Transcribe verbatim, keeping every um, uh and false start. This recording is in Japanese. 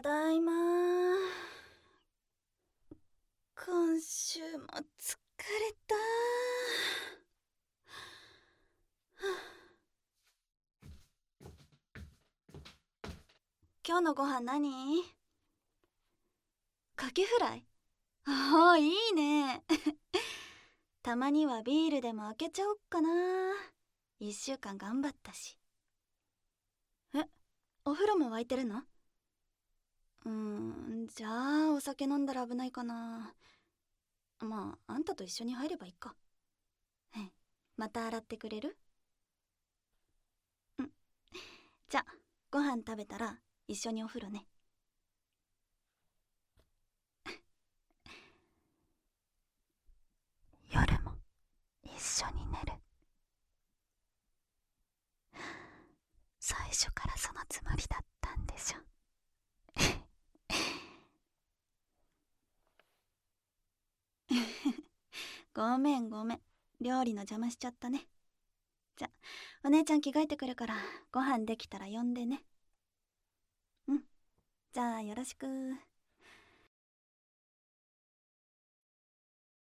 だいま。今週も疲れた。今日のご飯何？カキフライ？ああ、いいね。たまにはビールでも開けちゃおっかな。一週間頑張ったし。え、お風呂も沸いてるの？うーん、じゃあお酒飲んだら危ないかな。まあ、あんたと一緒に入ればいいか。また洗ってくれる？うん。じゃあご飯食べたら一緒にお風呂ね。夜も一緒に寝る。最初からそのつもりだったんでしょ。ごめんごめん、料理の邪魔しちゃったね。じゃ、お姉ちゃん着替えてくるからご飯できたら呼んでね。うん、じゃあよろしく。